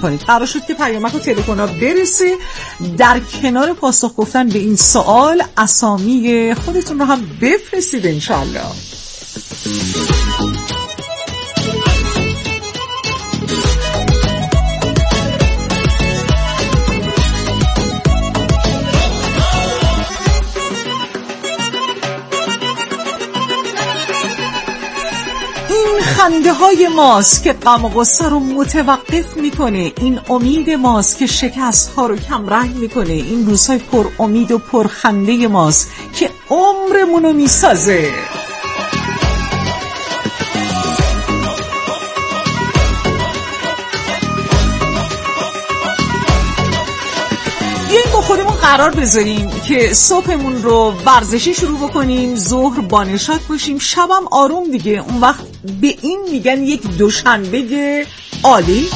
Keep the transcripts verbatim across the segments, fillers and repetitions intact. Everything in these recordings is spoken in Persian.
میکنید. قرار شد که پیامک و تلفن‌ها برسه. در کنار پاسخ گفتن به این سوال اسامی خودتون رو هم بفرستید انشالله. خنده های ماست که غم و غصه رو متوقف میکنه، این امید ماست که شکست ها رو کم رنگ میکنه، این روزهای پر امید و پر خنده ماست که عمرمون رو میسازه. با خودمون قرار بذاریم که صبحمون رو ورزشی شروع بکنیم، ظهر بانشات باشیم، شبم آروم دیگه. اون وقت به این میگن یک دوشنبه عالی.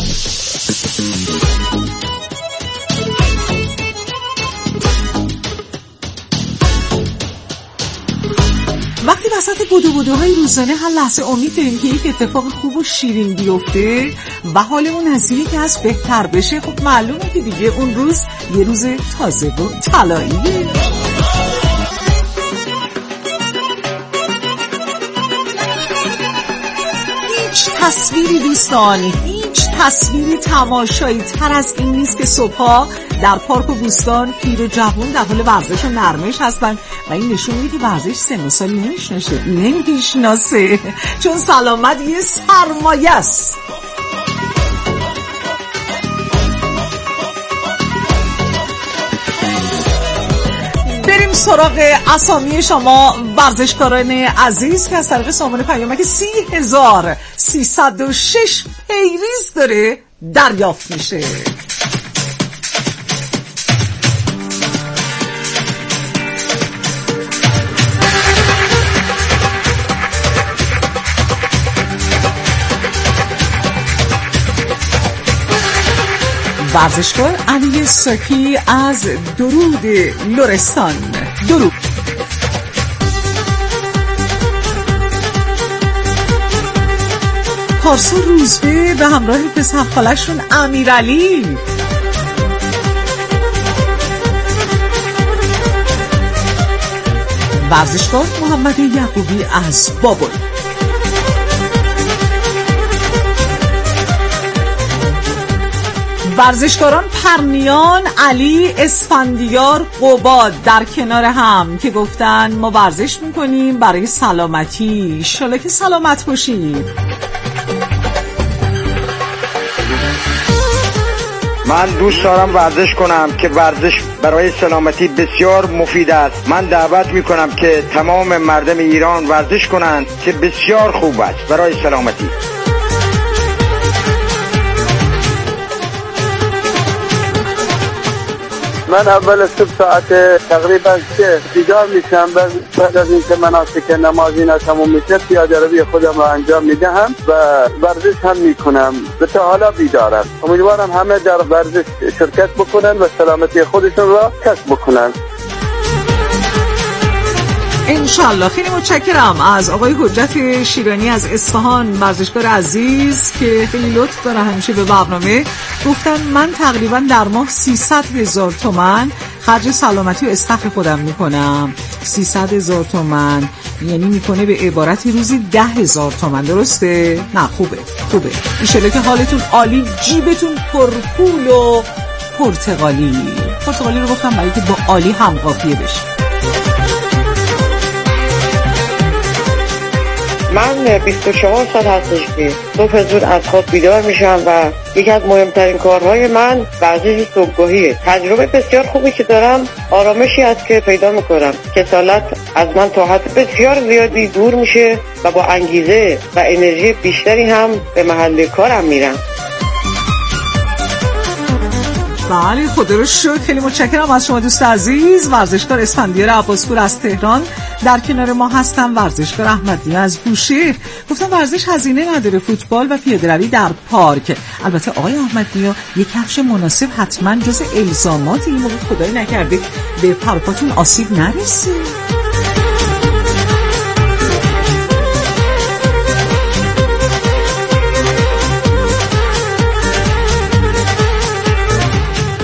وقتی وسط بدو بدوهای روزانه هر لحظه امید داریم که یک اتفاق خوب و شیرین بیفته و حالمون از اینی که از بهتر بشه، خب معلومه که دیگه اون روز یه روز تازه و طلاییه. هیچ تصویری دوستان، هیچ تصویری تماشایی تر از این نیست که صبحا در پارک و بوستان پیر و جوان در حال ورزش و نرمش هستن و این نشون میده که ورزش سن و سالی نمیشناسه نمیشناسه چون سلامت یه سرمایه است. بریم سراغ اسامی شما ورزشکاران عزیز که از طریق سامان پیامک سی هزار سیصد و شش پیریز داره دریافت میشه. ورزشکار علی ساکی از درود لرستان. درود. پارسا روزبه به همراه پسر خاله‌شون امیرعلی. ورزشکار محمد یعقوبی از بابل. ورزشکاران پرنیان، علی، اسفندیار، قباد در کنار هم که گفتن ما ورزش میکنیم برای سلامتی. انشالله که سلامت باشید. من دوست دارم ورزش کنم که ورزش برای سلامتی بسیار مفید است. من دعوت میکنم که تمام مردم ایران ورزش کنند که بسیار خوب است برای سلامتی. من اول صبح ساعت تقریبا سه بیدار میشم، بعد از اینکه مناسک نمازی تموم میشه پیاده روی خودم را انجام میدهم و ورزش هم میکنم و تا حالا بیدارم. امیدوارم همه در ورزش شرکت بکنن و سلامتی خودشون را کسب بکنن انشالله. خیلی متشکرم از آقای حجت شیرانی از اصفهان، ورزشکار عزیز که خیلی لطف داره همیشه به برنامه. گفتن من تقریبا در ماه سیصد هزار تومان خرج سلامتی و استخر خودم میکنم. سیصد هزار تومان یعنی میکنه به عبارتی روزی ده هزار تومان، درسته؟ نه خوبه خوبه. انشالله که حالتون عالی، جیبتون پرپول و پرتغالی. پرتغالی رو گفتم برای که با عالی هم قافیه بشه. من بیست و چهار سال هستش که صبح زود از خواب بیدار میشم و یکی از مهمترین کارهای من ورزش صبحگاهیه. تجربه بسیار خوبی که دارم، آرامشی است که پیدا میکنم. کسالت از من تا حد بسیار زیادی دور میشه و با انگیزه و انرژی بیشتری هم به محل کارم میرم. بله خدا رو شکر. خیلی متشکرم از شما دوست عزیز. ورزشکار اسفندیار عباسپور از تهران در کنار ما هستم. ورزشکار احمدی از بوشهر گفتم ورزش هزینه نداره، فوتبال و پیاده‌روی در پارک. البته آقای احمدی یک کفش مناسب حتما جز الزامات این موقع، خدای نکرده به پارکاتون آسیب نرسه.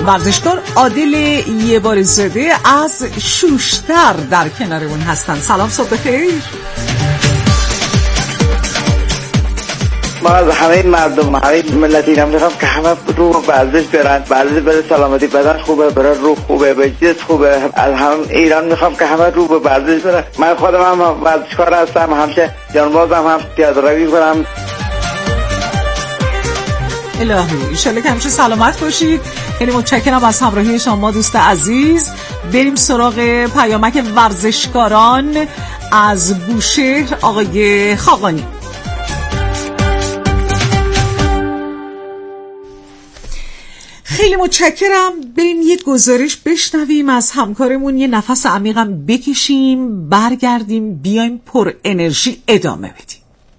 ورزشکار عادل یبارزاده از شوشتر در کنارمون هستن. سلام، صبح بخیر. ما از همه مردم، همه ملت ایران میخوام که همه رو ورزش برن. ورزش برای سلامتی بدن خوبه، برای روح خوبه، به جسم خوبه. از هم ایران میخوام که همه رو به ورزش برن. من خودم هم ورزشکار هستم، همیشه جانبازم، هم پیاده‌روی کنم. الهی انشالله که همیشه سلامت باشید. خیلی متشکرم از همراهی شما دوست عزیز. بریم سراغ پیامک ورزشکاران از بوشهر. آقای خاقانی، خیلی متشکرم. بریم یه گزارش بشنویم از همکارمون، یه نفس عمیقم بکشیم، برگردیم بیایم پر انرژی ادامه بدیم.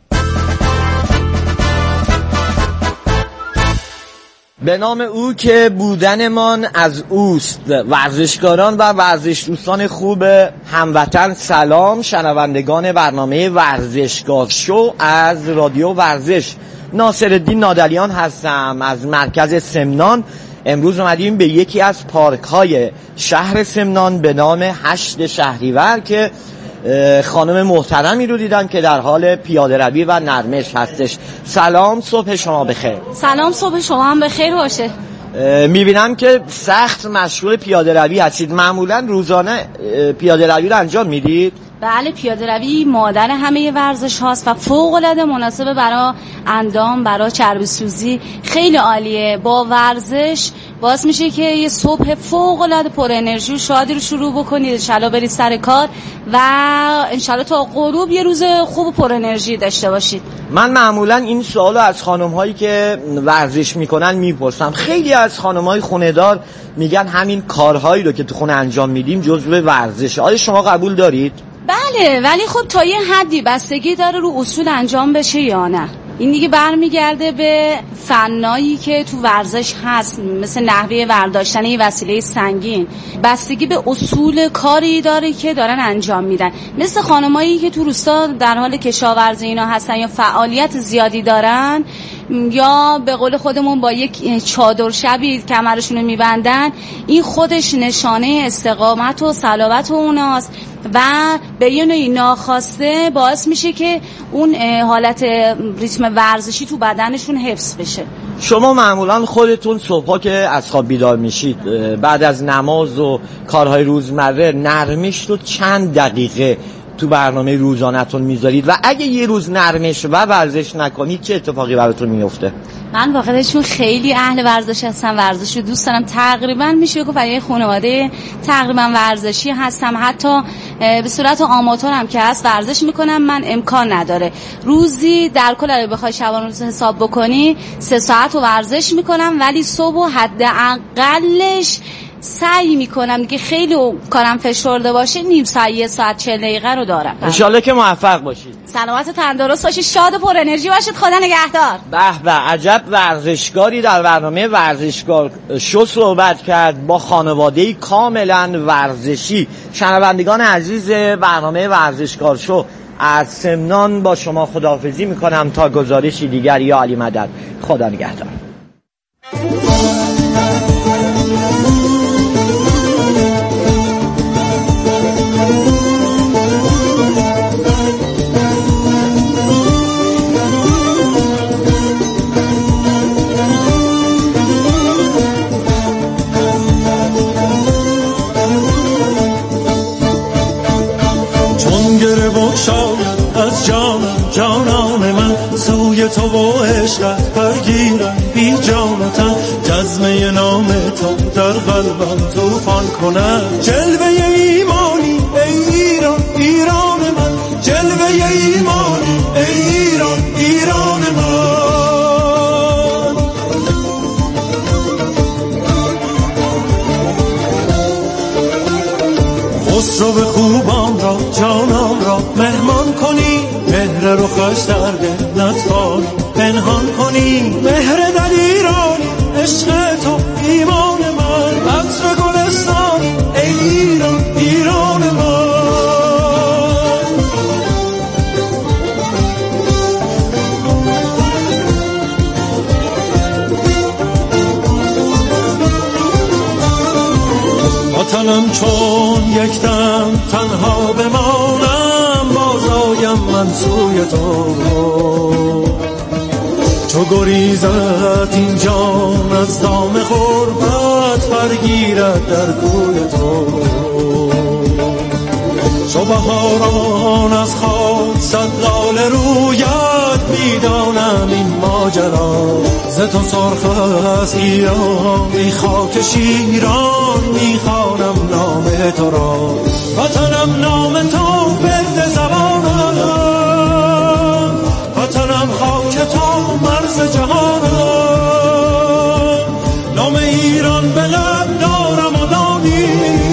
به نام او که بودنمان از اوست. ورزشکاران و ورزش دوستان خوب هموطن، سلام. شنوندگان برنامه ورزشگاه شو از رادیو ورزش، ناصرالدین نادلیان هستم از مرکز سمنان. امروز اومدیم به یکی از پارک های شهر سمنان به نام هشت شهریور که خانم محترمی رو دیدم که در حال پیاده روی و نرمش هستش. سلام، صبح شما بخیر. سلام، صبح شما هم بخیر باشه. میبینم که سخت مشغول پیاده روی هستید. معمولا روزانه پیاده روی رو انجام میدید؟ بله، پیاده روی مادر همه ورزش هاست و فوق العاده مناسبه برای اندام، برای چربی سوزی. خیلی عالیه. با ورزش باعث میشه که یه صبح فوق العاده پر انرژی و شادی رو شروع بکنید، انشالله برید سر کار و انشالله تا غروب یه روز خوب و پر انرژی داشته باشید. من معمولا این سوالو از خانم هایی که ورزش میکنن میپرسم. خیلی از خانم های خونه دار میگن همین کارهایی رو که تو خونه انجام میدیم جزو ورزشه. آیا شما قبول دارید؟ بله، ولی خب تا یه حدی بستگی داره رو اصول انجام بشه یا نه. این دیگه برمیگرده به فنایی که تو ورزش هست، مثل نحوه برداشتن یه وسیله سنگین. بستگی به اصول کاری داره که دارن انجام میدن. مثل خانمایی که تو روستا در حال کشاورزی اینا هستن یا فعالیت زیادی دارن، یا به قول خودمون با یک چادر شبی کمرشون رو میبندن، این خودش نشانه استقامت و صلابت اوناست و به یه نوعی ناخواسته باعث میشه که اون حالت ریتم ورزشی تو بدنشون حفظ بشه. شما معمولا خودتون صبحا که از خواب بیدار میشید بعد از نماز و کارهای روزمره نرمش رو چند دقیقه تو برنامه روزانه‌تون میذارید و اگه یه روز نرمش و ورزش نکنید چه اتفاقی براتون میفته؟ من واقعا چون خیلی اهل ورزش هستم، ورزش رو دوست دارم، تقریبا میشه گفت برای خانواده تقریبا ورزشی هستم. حتی به صورت آماتورم که هست ورزش میکنم. من امکان نداره روزی در کل اگه بخوای شبانه روز حساب بکنی سه ساعت رو ورزش میکنم، ولی صبح حداقلش سعی میکنم دیگه خیلی کارم فشرده باشه نیم ساعت یه ساعت چهل دقیقه رو دارم. انشالله که موفق باشید. سلامت و تندرست باشید، شاد و پر انرژی باشید. خدا نگهدار. به به، عجب ورزشکاری در برنامه ورزشگاه شو صحبت کرد با خانواده کاملا ورزشی. شنوندگان عزیز برنامه ورزشگاه شو از سمنان با شما خداحافظی میکنم تا گزارشی دیگر. یا علی مدد. خدا نگهدار. از جانم جانان من سوی تو و عشقت برگیرم بی جان و تن، جزمه نام تو در قلبم توفان کنم. جلوه ایمانی ای ایران ایران من، جلوه ایمانی ای ایران ایران من. خسرو به خوبان را جانان را مهمان کنی، مهر رو خوش در دل نتوانی پنهان کنی. مهر در ایران عشق تو ایمان من، عطر گلستان ای ایران ایران من. وطنم چون یک دم تنها بمانم بازایم من سوی تو چو گریزد این جان از دام غربت برگیرد در کوی تو چو بهاران از خاک صد لاله رویت میدانم این ماجرا ز تو سرخ است ایران ای خاک شیران میخوانم نام تو را وطنم نام تو برد زبانم وطنم خاک تو مرز جهانم نام ایران به لب دارم و دانی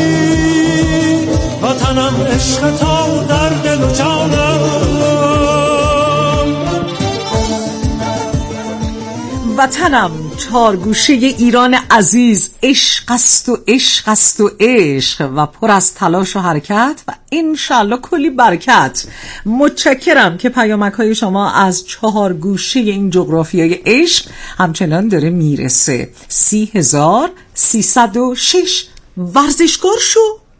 وطنم عشق تو در دل و جانم وطنم چارگوشه ایران عزیز عشق است و عشق است و عشق و پر از تلاش و حرکت و انشالله کلی برکت. متشکرم که پیامک های شما از چهارگوشه این جغرافیای عشق همچنان داره میرسه. سی هزار سیصد و شش ورزشکار شو.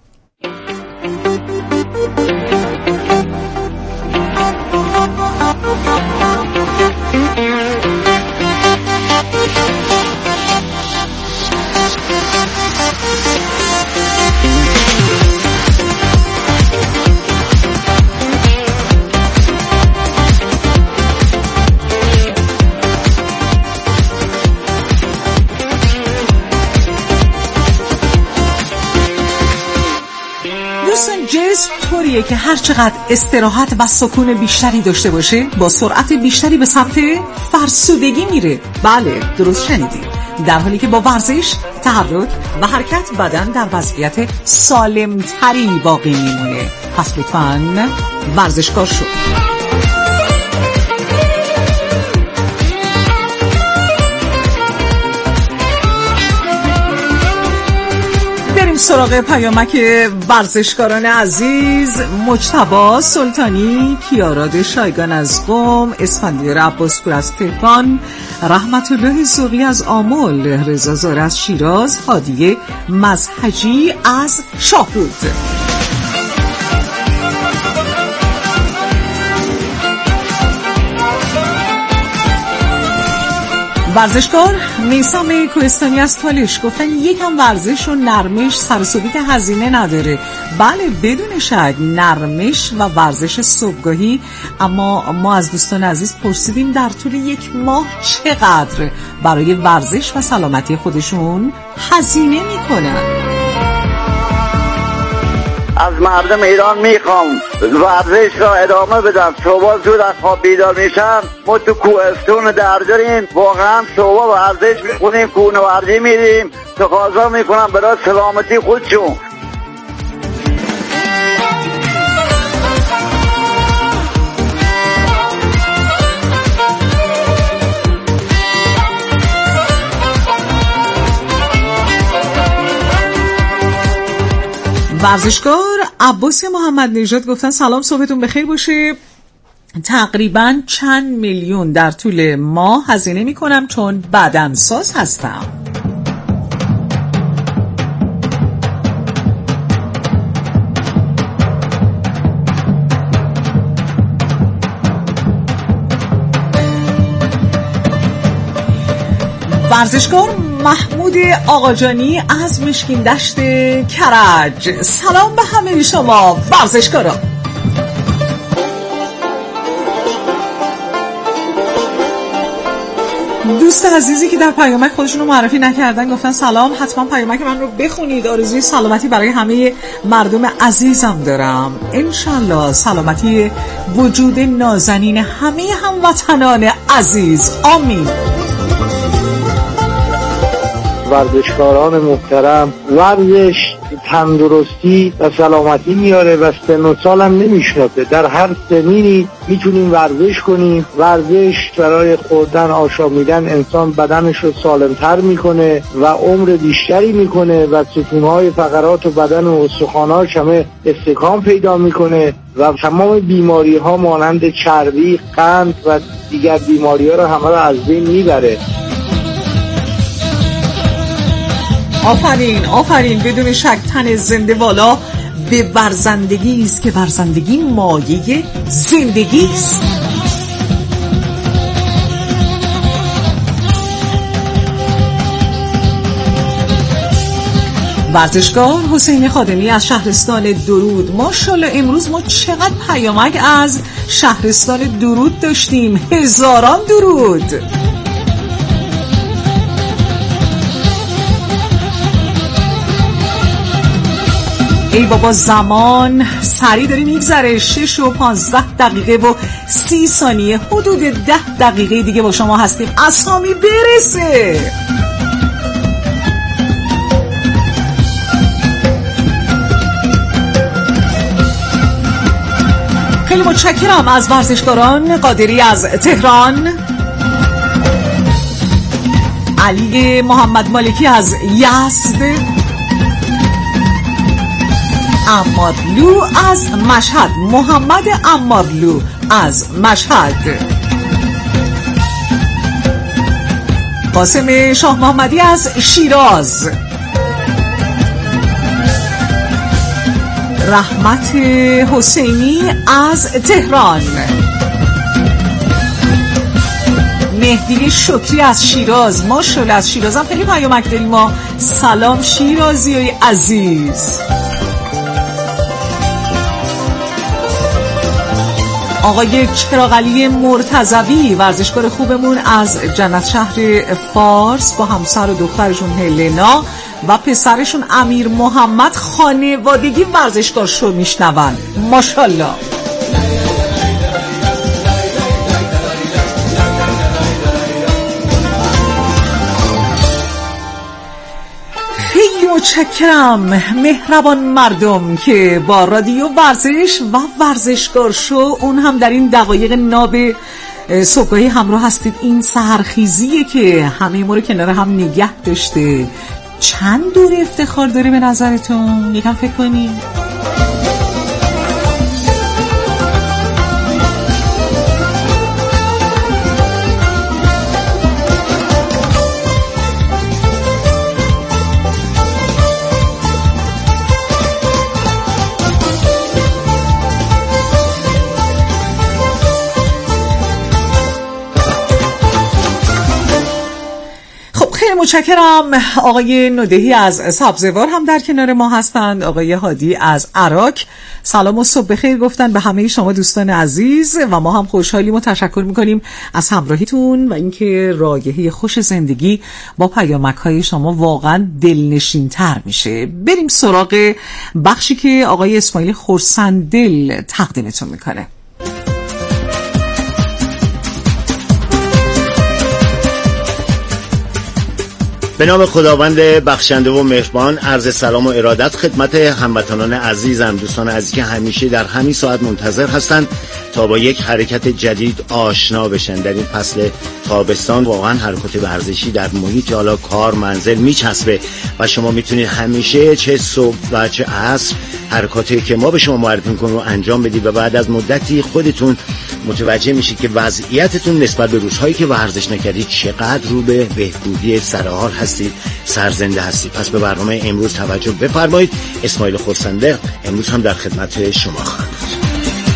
جسم طوریه که هر چقدر استراحت و سکون بیشتری داشته باشه با سرعت بیشتری به سمت فرسودگی میره. بله درست شنیدید، در حالی که با ورزش، تحرک و حرکت بدن در وضعیت سالمتری باقی میمونه. پس لطفاً ورزشکار شو. سراغ پیامک ورزشکاران عزیز. مجتبی سلطانی، کیاراد شایگان از قم، اسفندیار عباسپور از تهران، رحمت الله زوقی از آمل، رضا زار از شیراز، هادیه مزحجی از شاهرود. ورزشکار میثم کوهستانی از تالش گفتن یکم ورزش و نرمش سر و صدی که هزینه نداره. بله بدون شک نرمش و ورزش صبحگاهی، اما ما از دوستان عزیز پرسیدیم در طول یک ماه چقدر برای ورزش و سلامتی خودشون هزینه میکنن. از مردم ایران میخوام ورزش را ادامه بدم. صبح زود از خواب بیدار میشم، ما تو کوهستون در داریم، واقعا صبح ورزش میکنیم، کوهنوردی میریم، تقاضا میکنم برای سلامتی خودشون. ورزشکار عباس محمد نژاد گفتن سلام، صبحتون بخیر باشه. تقریبا چند میلیون در طول ماه هزینه میکنم چون بدنساز هستم. ورزشکار محمود آقاجانی از مشکین دشت کرج، سلام به همه شما ورزشکاران. دوست عزیزی که در پیامک خودشون رو معرفی نکردن گفتن سلام، حتما پیامک من رو بخونید، آرزوی سلامتی برای همه مردم عزیزم دارم. انشالله سلامتی وجود نازنین همه هموطنان عزیز، آمین. ورزشکاران محترم، ورزش تندرستی و سلامتی میاره و سن و سالم نمیشناسه. در هر سنینی میتونیم ورزش کنیم. ورزش برای خوردن، آشامیدن انسان بدنش رو سالمتر میکنه و عمر بیشتری میکنه و ستونهای فقرات و بدن و استخوان‌هاش همه استحکام پیدا میکنه و تمام بیماری ها مانند چربی، قند و دیگر بیماری ها رو همه رو از بین میبره. آفرین آفرین، بدون شک تن زنده والا به ورزندگی است که ورزندگی مایه زندگی است. ورزشکار حسین خادمی از شهرستان درود. ماشاءالله امروز ما چقدر پیامک از شهرستان درود داشتیم، هزاران درود. ای بابا زمان سریع داری میگذره، شش و پانزده دقیقه و سی ثانیه، حدود ده دقیقه دیگه با شما هستیم. اسامی برسه. خیلی متشکرم از ورزشکاران. قادری از تهران، علی محمد مالکی از یزد، عمارلو از مشهد، محمد عمارلو از مشهد، قاسم شاه محمدی از شیراز، رحمت حسینی از تهران، مهدی شکری از شیراز. ماشاءالله از شیراز هم خیلی پیامک داریم ما. سلام شیرازی عزیز. آقای چراغعلی مرتضوی ورزشکار خوبمون از جنت شهر فارس با همسر و دخترشون هلنا و پسرشون امیر محمد خانوادگی ورزشکار شو میشنون. ماشاءالله. متشکرم مهربان مردم که با رادیو ورزش و ورزشکار شو، اون هم در این دقایق ناب صبحگاهی همراه هستید. این سحرخیزیه که همه ما رو کنار هم نگه داشته. چند دور افتخار داره به نظرتون؟ یکم فکر کنید. متشکرم. آقای ندهی از سبزوار هم در کنار ما هستند، آقای هادی از عراق. سلام و صبح بخیر گفتن به همه شما دوستان عزیز و ما هم خوشحالیم و تشکر میکنیم از همراهیتون و اینکه رایحه خوش زندگی با پیامک های شما واقعا دلنشین تر میشه. بریم سراغ بخشی که آقای اسماعیل خرسندل تقدیمتون میکنه. به نام خداوند بخشنده و مهربان، عرض سلام و ارادت خدمت هموطنان عزیزم، دوستان عزیزی که همیشه در همین ساعت منتظر هستند تا با یک حرکت جدید آشنا بشن. در این فصل تابستان واقعا حرکت ورزشی در محیط حالا کار منزل میچسبه و شما میتونید همیشه چه صبح و چه عصر حرکاتی که ما به شما معرفی میکنیم رو انجام بدید و بعد از مدتی خودتون متوجه میشید که وضعیتتون نسبت به روزهایی که ورزش نکردید چقدر رو به بهبودی سرحال هستید، سرزنده هستید. پس به برنامه امروز توجه بفرمایید. اسماعیل خرسنده امروز هم در خدمت شما خواهم بود.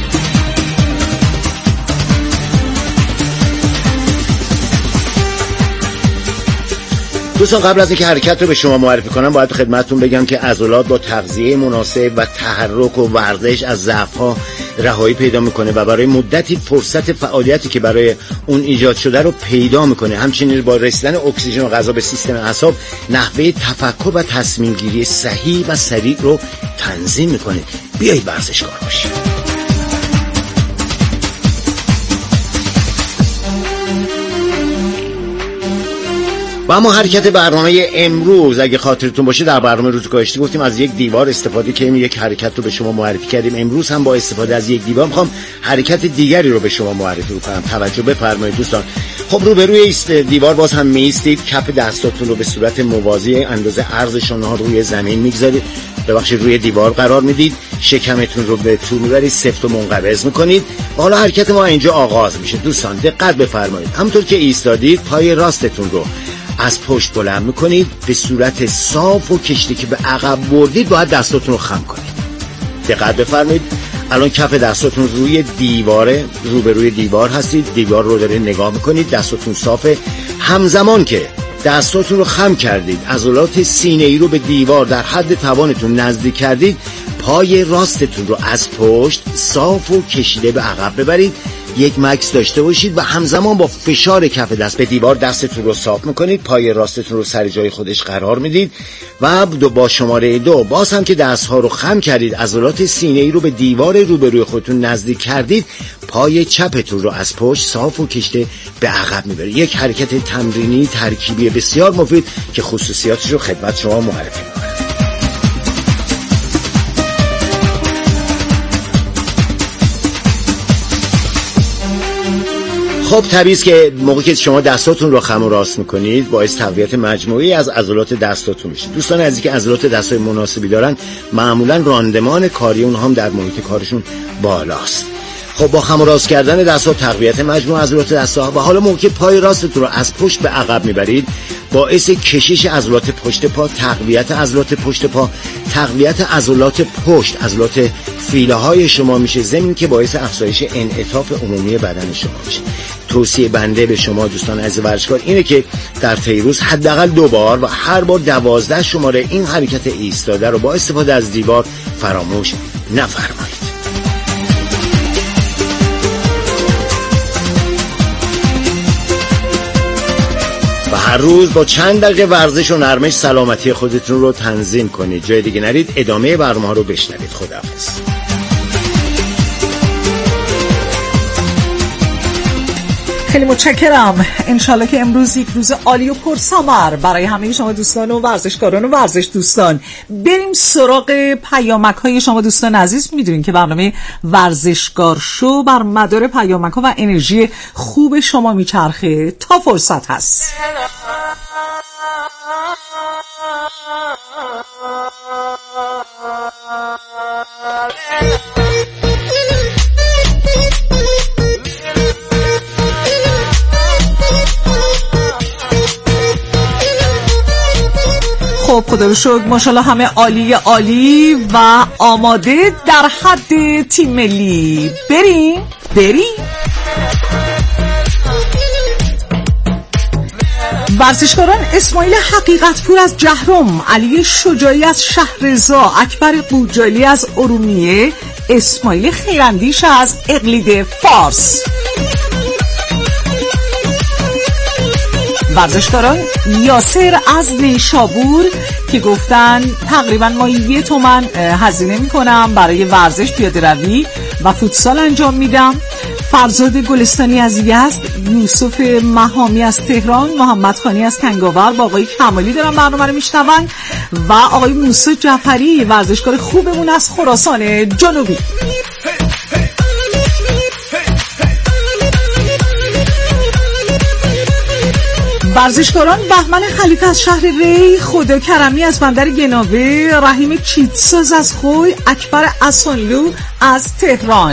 دوستان قبل از اینکه حرکت رو به شما معرفی کنم باید خدمتتون بگم که عضلات با تغذیه مناسب و تحرک و ورزش از ضعف‌ها رهایی پیدا میکنه و برای مدتی فرصت فعالیتی که برای اون ایجاد شده رو پیدا میکنه. همچنین با رسیدن اکسیژن و غذا به سیستم اعصاب نحوه تفکر و تصمیم گیری صحیح و سریع رو تنظیم میکنه. بیایید ورزشکار باشید. و اما حرکت برنامه امروز اگه خاطرتون باشه در برنامه روز گذشته گفتیم از یک دیوار استفاده کنیم، یک حرکت رو به شما معرفی کردیم. امروز هم با استفاده از یک دیوار میخوام حرکت دیگری رو به شما معرفی کنم. توجه بفرمایید دوستان. خب رو به روی دیوار باز هم میایستید، کف دستاتون رو به صورت موازی اندازه عرض شانه‌ها روی زمین میگذارید، ببخشید روی دیوار قرار میدید، شکمتون رو به تو میبرید، سفت و منقبض میکنید. حالا حرکت ما اینجا آغاز میشه. دوستان دقت بفرمایید. همونطور که ایستادید پای راستتون رو از پشت بلند میکنید به صورت صاف و کشیده که به عقب بردید باید دستاتون رو خم کنید. دقت بفرمایید الان کف دستاتون روی دیواره، روبروی دیوار هستید، دیوار رو دارید نگاه میکنید، دستاتون صافه. همزمان که دستاتون رو خم کردید، عضلات سینه ای رو به دیوار در حد توانتون نزدیک کردید، پای راستتون رو از پشت صاف و کشیده به عقب ببرید. یک مکس داشته باشید و همزمان با فشار کف دست به دیوار دستتون رو صاف میکنید، پای راستتون رو سر جای خودش قرار میدید و دو با شماره دو باز هم که دستها رو خم کردید، عضلات سینه ای رو به دیوار روبروی خودتون نزدیک کردید، پای چپتون رو از پشت صاف و کشیده به عقب میبرید. یک حرکت تمرینی ترکیبی بسیار مفید که خصوصیاتش رو خدمت شما معرفی میکنم. خب طبیعی است که موقعی که شما دستاتون رو خم و راست میکنید باعث تقویت مجموعی از عضلات دستاتون میشه. دوستان عزیزی که عضلات دستای مناسبی دارن معمولا راندمان کاری اونها هم در محیط کارشون بالاست. خب با خم و راست کردن دست‌ها تقویت مجموع عضلات دست‌ها و حالا موقعی پای راستتون رو از پشت به عقب میبرید باعث کشش عضلات پشت پا، تقویت عضلات پشت پا، تقویت عضلات پشت، عضلات فیله های شما میشه، ضمن که باعث افزایش انعطاف عمومی بدن شما میشه. توصیه بنده به شما دوستان عزیز ورزشکار اینه که در طی روز حداقل دو بار و هر بار دوازده شماره این حرکت ایستاده رو با استفاده از دیوار فراموش نفرمایید. و هر روز با چند دقیقه ورزش و نرمش سلامتی خودتون رو تنظیم کنید. جای دیگه نرید، ادامه برنامه رو بشنوید. خداحافظ. خیلی متشکرم. انشالله که امروز یک روز عالی و پرثمر برای همه شما دوستان و ورزشکاران و ورزش دوستان. بریم سراغ پیامک های شما دوستان عزیز. میدونین که برنامه ورزشکار شو بر مدار پیامک ها و انرژی خوب شما میچرخه تا فرصت هست. خب خدا رو شکر ماشاءالله همه عالی عالی و آماده در حد تیم ملی. بریم بریم ورزشکاران اسماعیل حقیقتپور از جهرم، علی شجاعی از شهرزا، اکبر قوجالی از ارومیه، اسماعیل خیراندیش از اقلید فارس. ورزشکاران یاسر از نیشابور که گفتن تقریبا ما یه تومن هزینه میکنم برای ورزش پیاده روی و فوتسال انجام میدم. فرزاد گلستانی از یزد، یوسف مهامی از تهران، محمد خانی از کنگاور با آقای کمالی دارن برنامه رو میشنون و آقای موسی جعفری ورزشکار خوبمون از خراسان جنوبی. ورزشکاران بهمن خلیفه از شهر ری، خدا کرمی از بندر گناوه، رحیم چیتساز از خوی، اکبر اسانلو از تهران.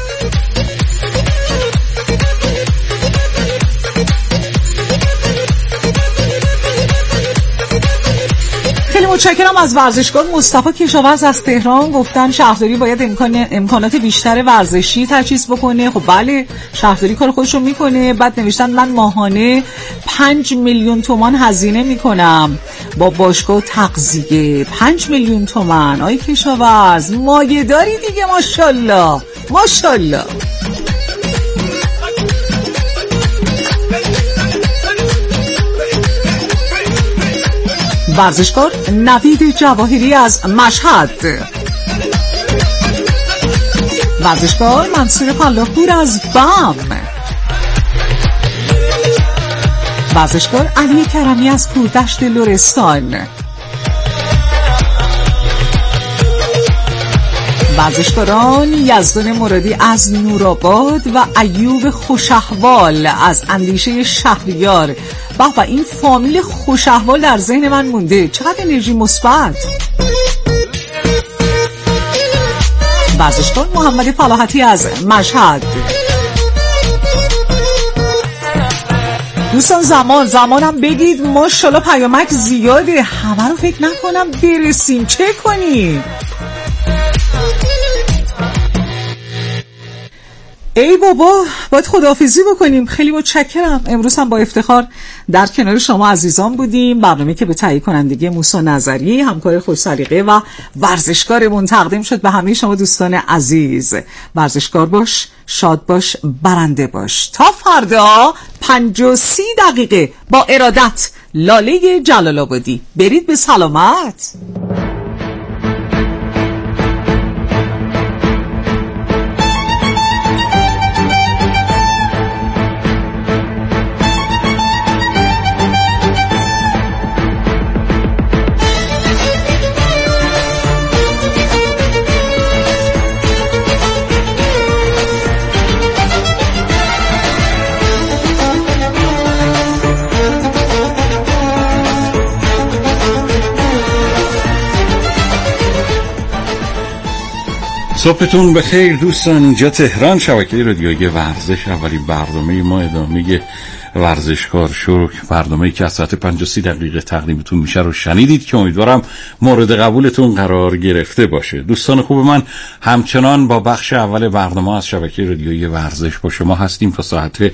خیلی متشکرم از ورزشکار مصطفی کشاورز از تهران. گفتن شهرداری باید امکان امکانات بیشتر ورزشی تجهیز بکنه. خب بله، شهرداری کار خودش رو میکنه. بعد نوشتن من ماهانه پنج میلیون تومان هزینه میکنم با باشگاه تغذیه. پنج میلیون تومان آی کشاورز مایه داری دیگه. ماشاءالله ماشاءالله. ورزشکار نوید جواهری از مشهد، ورزشکار منصور فلاحپور از بم، ورزشکار علی کرمی از کوردشت لرستان، ورزشکاران یزدان مرادی از نورآباد و ایوب خوشحوال از اندیشه شهریار. بابا این فامیل خوشحوال در ذهن من مونده، چقدر انرژی مثبت. ورزشکار محمد فلاحتی از مشهد، دوستان زمان زمانم بگید، ماشاءالله پیامک زیاده، همه رو فکر نکنم برسیم، چه کنیم؟ ای بابا باید خداحافظی بکنیم. خیلی متشکرم. امروز هم با افتخار در کنار شما عزیزان بودیم. برنامه که به تهیه کنندگی موسی نظری، همکار خوش سلیقه و ورزشکارمون تقدیم شد به همه شما دوستان عزیز. ورزشکار باش، شاد باش، برنده باش. تا فردا پنج و سی دقیقه با ارادت، لاله جلال آبادی. برید به سلامت. صبحتون بخیر دوستان. اینجا تهران، شبکه رادیویی ورزش، اولین برنامه ما ادامه ورزشکار شو، برنامه‌ای که از ساعت پنج و سی دقیقه تقدیمتون میشه رو شنیدید که امیدوارم مورد قبولتون قرار گرفته باشه. دوستان خوب من، همچنان با بخش اول برنامه از شبکه رادیویی ورزش با شما هستیم تا ساعت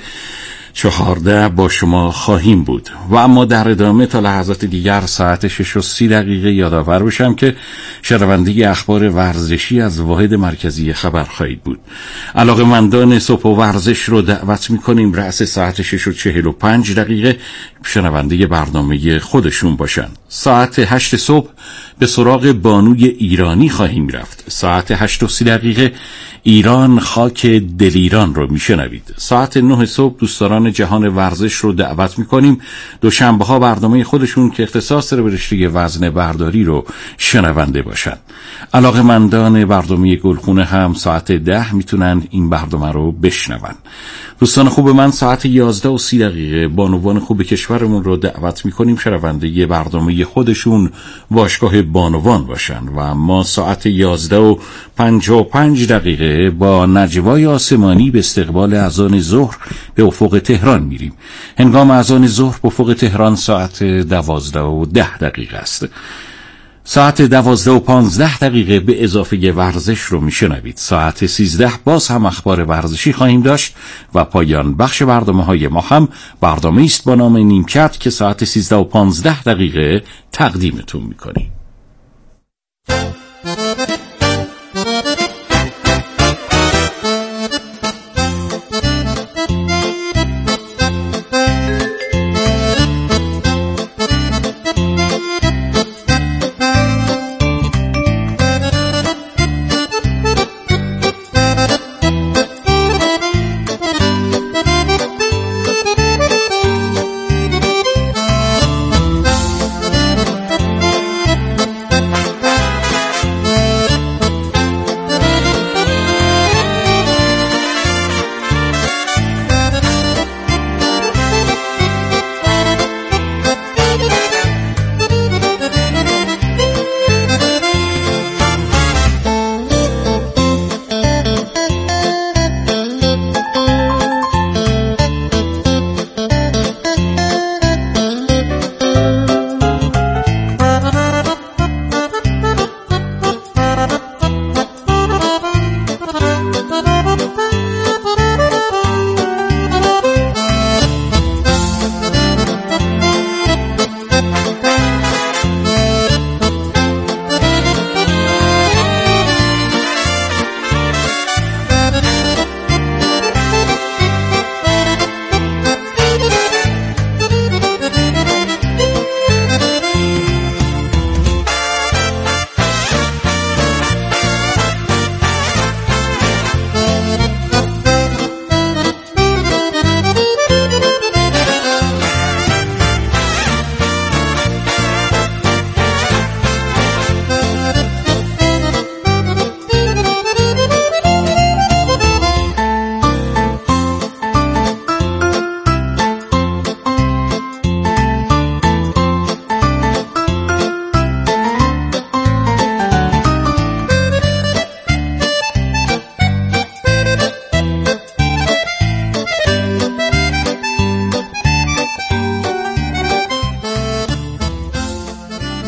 چهارده با شما خواهیم بود و اما در ادامه تا لحظات دیگر ساعت شش و سی دقیقه یادآور بشم که شنونده اخبار ورزشی از واحد مرکزی خبر خواهید بود. علاقه‌مندان صبح و ورزش رو دعوت می‌کنیم رأس ساعت شش و چهل و پنج دقیقه شنونده برنامه خودشون باشن. ساعت هشت صبح به سراغ بانوی ایرانی خواهیم رفت. ساعت هشت و سی دقیقه ایران خاک دل ایران رو میشنوید. ساعت نه صبح دوستداران جهان ورزش رو دعوت میکنیم دوشنبه ها برنامه خودشون که اختصاص داره به رشته وزنه برداری رو شنونده باشن. علاقه‌مندان برنامه گلخونه هم ساعت ده میتونن این برنامه رو بشنون. دوستان خوب من، ساعت یازده و سی دقیقه بانوان خوب کشورمون رو دعوت میکنیم شنونده برنامه خودشون باشگاه بانوان باشن و ما ساعت یازده و پنجاه و پنج دقیقه با نجوای آسمانی به استقبال اذان ظهر به افق تهران میریم. هنگام اذان ظهر به افق تهران ساعت دوازده و ده دقیقه است. ساعت دوازده و پانزده دقیقه به اضافه ورزش رو میشنوید. ساعت سیزده باز هم اخبار ورزشی خواهیم داشت و پایان بخش برنامه های ما هم برنامه است با نام نیمکت که ساعت سیزده و پانزده دقیقه تقدیمتون میکنیم.